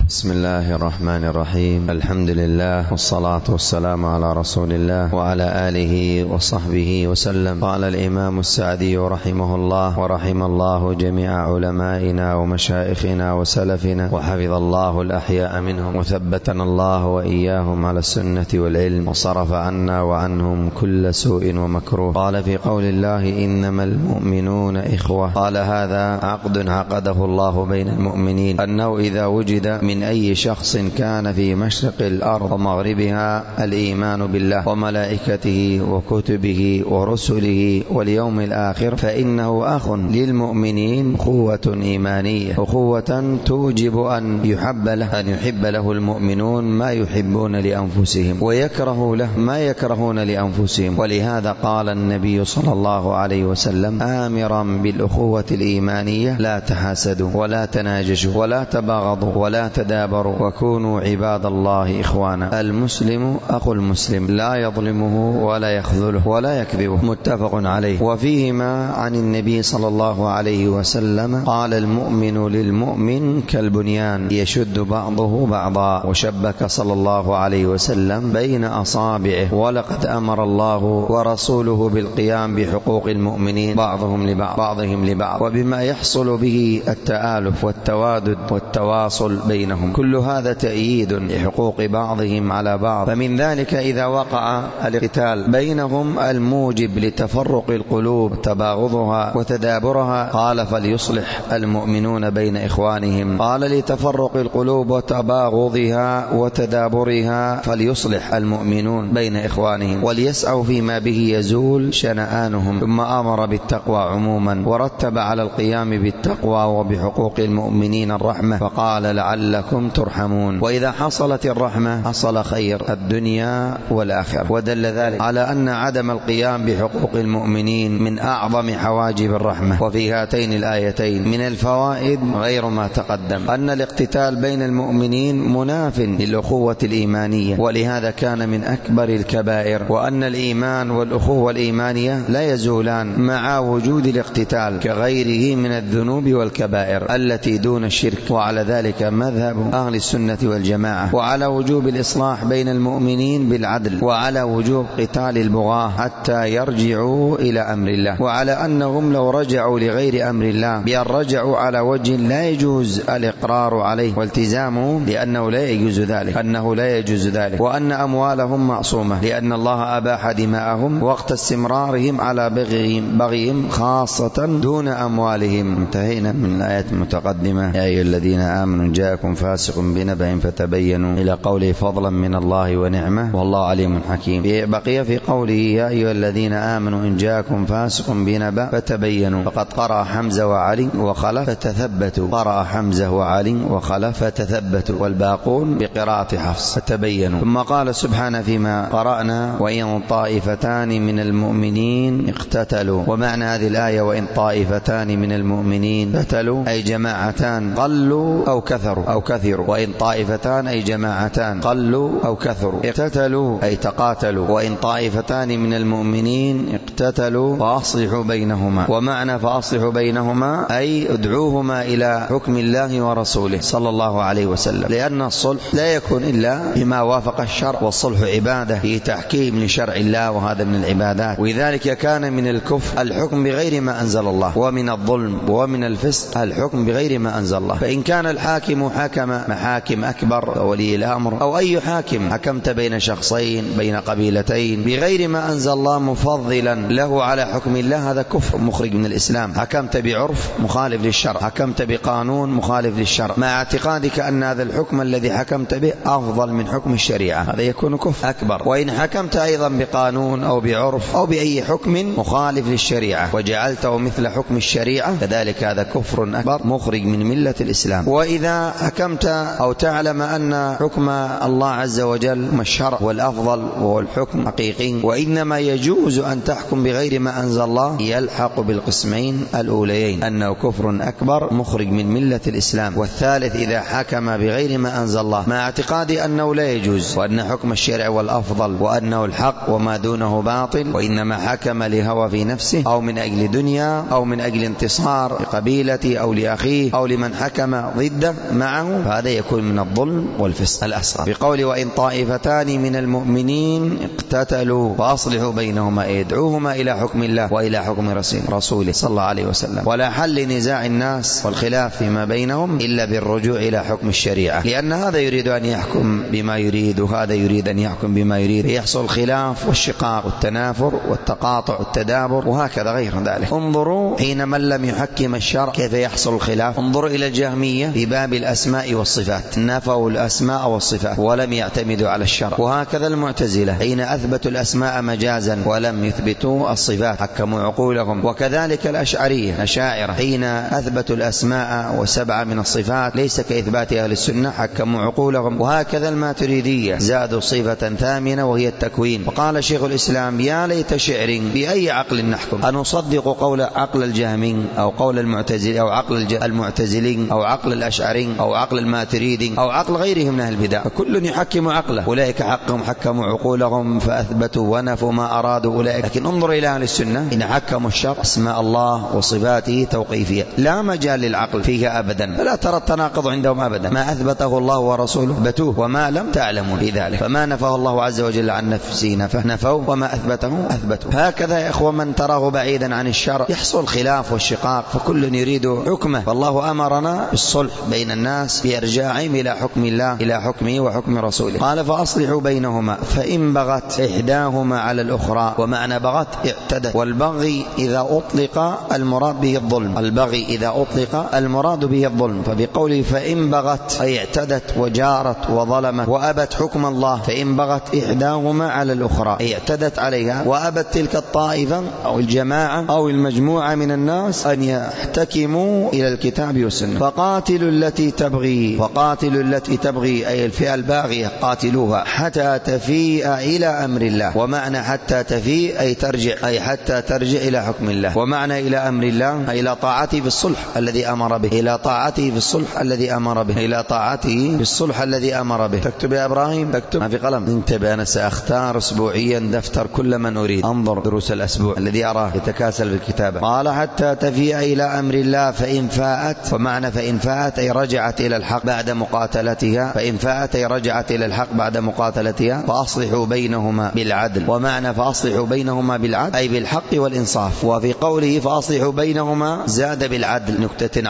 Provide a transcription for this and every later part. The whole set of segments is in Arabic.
بسم الله الرحمن الرحيم. الحمد لله والصلاة والسلام على رسول الله وعلى آله وصحبه وسلم. قال الإمام السعدي رحمه الله ورحم الله جميع علمائنا ومشايخنا وسلفنا وحفظ الله الأحياء منهم وثبتنا الله وإياهم على السنة والعلم وصرف عنا وعنهم كل سوء ومكروه. قال في قول الله إنما المؤمنون إخوة، قال هذا عقد عقده الله بين المؤمنين، أنه إذا وجد من أي شخص كان في مشرق الأرض ومغربها الإيمان بالله وملائكته وكتبه ورسله واليوم الآخر فإنه أخ للمؤمنين، أخوة إيمانية، أخوة توجب أن يحب له المؤمنون ما يحبون لأنفسهم ويكره له ما يكرهون لأنفسهم. ولهذا قال النبي صلى الله عليه وسلم آمرا بالأخوة الإيمانية: لا تحاسدوا ولا تناجشوا ولا تباغضوا ولا تدابروا وكونوا عباد الله إخوانا. المسلم أخو المسلم لا يظلمه ولا يخذله ولا يكذبه. متفق عليه. وفيهما عن النبي صلى الله عليه وسلم قال: المؤمن للمؤمن كالبنيان يشد بعضه بعضا. وشبك صلى الله عليه وسلم بين أصابعه. ولقد أمر الله ورسوله بالقيام بحقوق المؤمنين بعضهم لبعض وبما يحصل به التآلف والتوادد والتواصل بينهم. كل هذا تأييد لحقوق بعضهم على بعض. فمن ذلك إذا وقع القتال بينهم الموجب لتفرق القلوب تباغضها وتدابرها، قال: فليصلح المؤمنون بين إخوانهم. قال: لتفرق القلوب وتباغضها وتدابرها فليصلح المؤمنون بين إخوانهم وليسعوا فيما به يزول شنآنهم. ثم أمر بالتقوى عموما ورتب على القيام بالتقوى وبحقوق المؤمنين الرحمة، فقال: لعلكم ترحمون. وإذا حصلت الرحمة حصل خير الدنيا والآخرة. ودل ذلك على أن عدم القيام بحقوق المؤمنين من أعظم حواجب الرحمة. وفي هاتين الآيتين من الفوائد غير ما تقدم أن الاقتتال بين المؤمنين مناف للأخوة الإيمانية، ولهذا كان من أكبر الكبائر، وأن الإيمان والأخوة الإيمانية لا يزولان مع وجود الاقتتال كغيره من الذنوب والكبائر التي دون الشرك. وعلى ذلك مذهب أهل السنة والجماعة، وعلى وجوب الإصلاح بين المؤمنين بالعدل، وعلى وجوب قتال البغاة حتى يرجعوا إلى أمر الله، وعلى أنهم لو رجعوا لغير أمر الله بأن رجعوا على وجه لا يجوز الإقرار عليه والتزامه، لأنه لا يجوز ذلك، وأن أموالهم معصومة لأن الله أباح دماءهم وقت استمرارهم على بغيهم خاصة دون أموالهم. انتهينا من الآيات المتقدمة: يا أيها الذين آمنوا جاءكم فاسق بنبأ فتبينوا، إلى قوله: فضلا من الله ونعمة والله عليم حكيم. بقي في قوله: يا أيها الذين آمنوا إن جاءكم فاسق بنبأ فتبينوا، فقد قرأ حمزة وعلي وخلف فتثبتوا، قرأ حمزة وعلي وخلف فتثبتوا، والباقون بقراءة حفص فتبينوا. ثم قال سبحانه فيما قرأنا: وإن طائفتان من المؤمنين اقتتلوا. ومعنى هذه الآية: وإن طائفتان من المؤمنين اقتتلوا أي جماعتان قلوا أو كثروا، وإن طائفتان أي جماعتان قلوا أو كثروا. اقتتلوا أي تقاتلوا. وإن طائفتان من المؤمنين اقتتلوا فأصلحوا بينهما. ومعنى فأصلحوا بينهما أي ادعوهما إلى حكم الله ورسوله صلى الله عليه وسلم، لأن الصلح لا يكون إلا بما وافق الشرع، والصلح عبادة في تحكيم لشرع الله، وهذا من العبادات. ولذلك كان من الكفر الحكم بغير ما أنزل الله، ومن الظلم ومن الفسق الحكم بغير ما أنزل الله. فإن كان الحاكم حكم محاكم أكبر ولي الأمر أو أي حاكم حكمت بين شخصين بين قبيلتين بغير ما أنزل الله مفضلا له على حكم الله، هذا كفر مخرج من الإسلام. حكمت بعرف مخالف للشرع، حكمت بقانون مخالف للشرع، مع اعتقادك أن هذا الحكم الذي حكمت به أفضل من حكم الشريعة، هذا يكون كفر أكبر. وإن حكمت أيضا بقانون أو بعرف أو بأي حكم مخالف للشريعة وجعلته مثل حكم الشريعة، كذلك هذا كفر أكبر مخرج من ملة الإسلام. وإذا حكمت أو تعلم أن حكم الله عز وجل ما الشرع والأفضل وهو الحكم حقيقي، وإنما يجوز أن تحكم بغير ما أنزل الله، يلحق بالقسمين الأوليين أنه كفر أكبر مخرج من ملة الإسلام. والثالث إذا حكم بغير ما أنزل الله مع اعتقاد أنه لا يجوز، وأن حكم الشرع والأفضل وأنه الحق وما دونه باطل، وإنما حكم لهوى في نفسه أو من أجل دنيا أو من أجل انتصار لقبيلته أو لأخيه أو لمن حكم ضده معه، فهذا يكون من الظلم والفسق الأصغر. بقول وإن طائفتان من المؤمنين اقتتلوا فأصلحوا بينهما يدعوهما إلى حكم الله وإلى حكم رسوله صلى الله عليه وسلم. ولا حل نزاع الناس والخلاف فيما بينهم إلا بالرجوع إلى حكم الشريعة، لأن هذا يريد أن يحكم بما يريد وهذا يريد أن يحكم بما يريد، يحصل الخلاف والشقاق والتنافر والتقاطع والتدابر وهكذا غير ذلك. انظروا حين من لم يحكم الشرع كيف يحصل الخلاف. انظروا إلى الجهمية في باب الأسماء والصفات، نفوا الأسماء والصفات ولم يعتمدوا على الشرع. وهكذا المعتزلة حين أثبتوا الأسماء مجازا ولم يثبتوا الصفات حكموا عقولهم. وكذلك الأشعرية الأشاعرة حين أثبتوا الأسماء وسبعة من الصفات ليس كإثبات أهل السنة حكموا عقولهم. وهكذا الماتريدية زادوا صفة ثامنة وهي التكوين. وقال شيخ الإسلام يا ليت شعر بأي عقل نحكم، أنصدق قول عقل الجهمي أو قول المعتزلي أو عقل المعتزلي أو عقل الأشعري أو عقل الماتريدي أو عقل غيرهم من أهل البدع، فكل يحكم عقله. أولئك حقهم حكموا عقولهم فأثبتوا ونفوا ما أرادوا أولئك. لكن انظر إلى أهل السنة إن حكموا الشرع أسماء الله وصفاته توقيفية لا مجال للعقل فيها أبدا، فلا ترى التناقض عندهم أبدا. ما أثبته الله ورسوله أثبتوه وما لم تعلموا بذلك، فما نفاه الله عز وجل عن نفسه نفوا وما أثبته أثبتوا. هكذا يا إخوة من تراه بعيدا عن الشرع يحصل خلاف والشقاق فكل يريد حكمه. والله أمرنا بالصلح بين الناس بإرجاعهم إلى حكم الله إلى حكمه وحكم رسوله. قال فأصلحوا بينهما فإن بغت إحداهما على الأخرى. ومعنى بغت اعتدت، والبغي إذا أطلق المراد به الظلم، البغي إذا أطلق المراد به الظلم. فبقوله فإن بغت أي اعتدت وجارت وظلمت وأبت حكم الله، فإن بغت إحداهما على الأخرى أي اعتدت عليها وأبت تلك الطائفة أو الجماعة أو المجموعة من الناس أن يحتكموا إلى الكتاب والسنة. فقاتلوا التي تبغي، وقاتلوا التي تبغي أي الفئة الباغية قاتلوها حتى تفيء إلى أمر الله. ومعنى حتى تفيء أي ترجع، أي حتى ترجع إلى حكم الله. ومعنى إلى أمر الله أي إلى طاعته في الصلح الذي أمر به، إلى طاعته في الصلح الذي أمر به، إلى طاعته في الصلح الذي أمر به. تكتب يا إبراهيم، تكتب ما في قلم. انتبه أنا سأختار أسبوعيا دفتر كل من أريد، انظر دروس الأسبوع الذي أراه يتكاسل بالكتابة. قال حتى تفيء إلى أمر الله فإن فاءت. ومعنى فإن فاءت أي رجعت إلى الحق بعد مقاتلتها، فإن فاءت أي رجعت إلى الحق بعد مقاتلتها. فأصلحوا بينهما بالعدل. ومعنى فأصلحوا بينهما بالعدل أي بالحق والإنصاف. وفي قوله فأصلحوا بينهما زاد بالعدل نكتة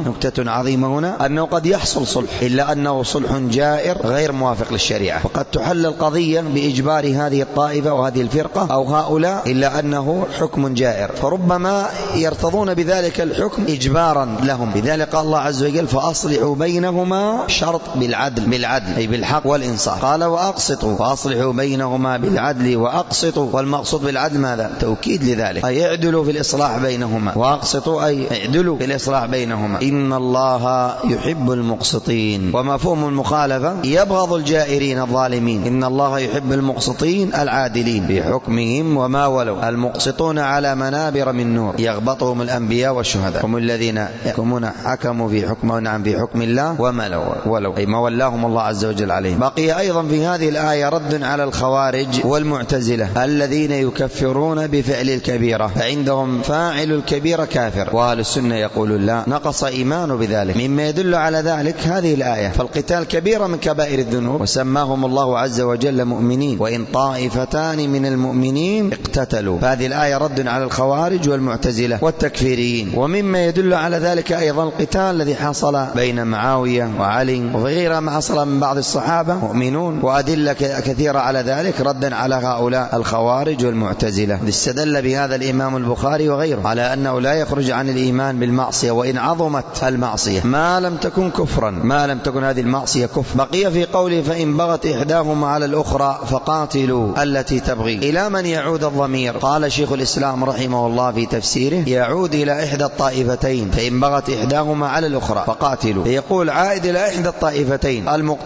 عظيمة هنا أنه قد يحصل صلح إلا أنه صلح جائر غير موافق للشريعة، وقد تحل القضية بإجبار هذه الطائفة وهذه الفرقة أو هؤلاء إلا أنه حكم جائر، فربما يرتضون بذلك الحكم إجبارا لهم. لذلك قال الله عز وجل فأصلحوا بينهما شرط بالعدل أي بالحق والإنصاف. قال وأقسطوا، فأصلحوا بينهما بالعدل وأقسطوا. والمقصود بالعدل ماذا؟ توكيد لذلك، أي اعدلوا في الإصلاح بينهما، وأقسطوا أي اعدلوا في الإصلاح بينهما. إن الله يحب المقسطين. ومفهوم المخالفة يبغض الجائرين الظالمين. إن الله يحب المقسطين العادلين في حكمهم وما ولوا، المقسطون على منابر من نور يغبطهم الأنبياء والشهداء، هم الذين يحكمون حكموا في حكم الله وما ولوا أي ما ولاهم الله عز وجل عليهم. بقي أيضا في هذه الآية رد على الخوارج والمعتزلة الذين يكفرون بفعل الكبيرة، فعندهم فاعل الكبيرة كافر، وأهل السنة يقولون لا، نقص إيمانه بذلك. مما يدل على ذلك هذه الآية، فالقتال كبيرة من كبائر الذنوب وسماهم الله عز وجل مؤمنين. وإن طائفتان من المؤمنين اقتتلوا، فهذه الآية رد على الخوارج والمعتزلة والتكفيريين. ومما يدل على ذلك أيضا القتال الذي حصل بين معاوية وعلي وغيرها ما حصل من بعض الصحابة مؤمنون، وأدلة كثيرة على ذلك ردا على هؤلاء الخوارج والمعتزلة. استدل بهذا الإمام البخاري وغيره على أنه لا يخرج عن الإيمان بالمعصية وإن عظمت المعصية ما لم تكن كفرا، ما لم تكن هذه المعصية كفر. بقي في قوله فإن بغت إحداهما على الأخرى فقاتلوا التي تبغي. إلى من يعود الضمير؟ قال شيخ الإسلام رحمه الله في تفسيره يعود إلى إحدى الطائفتين، فإن بغت إحداهما على الأخرى فقاتلوا، يقول عائد إلى إحدى الطائفتين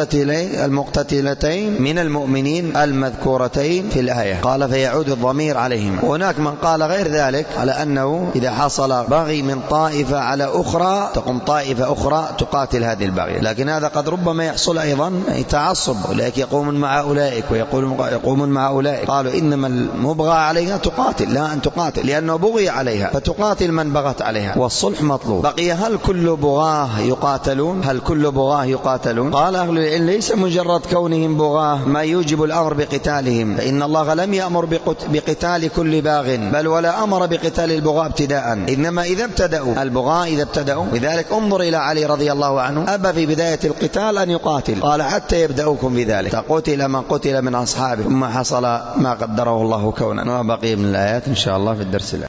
المقتتلتين من المؤمنين المذكورتين في الآية. قال فيعود الضمير عليهم. هناك من قال غير ذلك على أنه إذا حصل بغي من طائفة على أخرى تقوم طائفة أخرى تقاتل هذه البغي، لكن هذا قد ربما يحصل أيضا تعصب، أولئك يقومون مع أولئك ويقومون مع أولئك. قالوا إنما المبغى عليها تقاتل، لا أن تقاتل لأنه بغي عليها فتقاتل من بغت عليها، والصلح مطلوب. بقي هل كل بغاه يقاتلون؟ هل كل بغاة يقاتلون؟ قال أهل العلم ليس مجرد كونهم بغاة ما يوجب الأمر بقتالهم، فإن الله لم يأمر بقتال كل باغ، بل ولا أمر بقتال البغاة ابتداء، إنما إذا ابتدأوا البغاة إذا ابتدأوا. لذلك انظر إلى علي رضي الله عنه، أبى في بداية القتال أن يقاتل، قال حتى يبدأوكم بذلك، فقتل من قتل من أصحابه، ثم حصل ما قدره الله كونا. وبقي من الآيات إن شاء الله في الدرس الآن.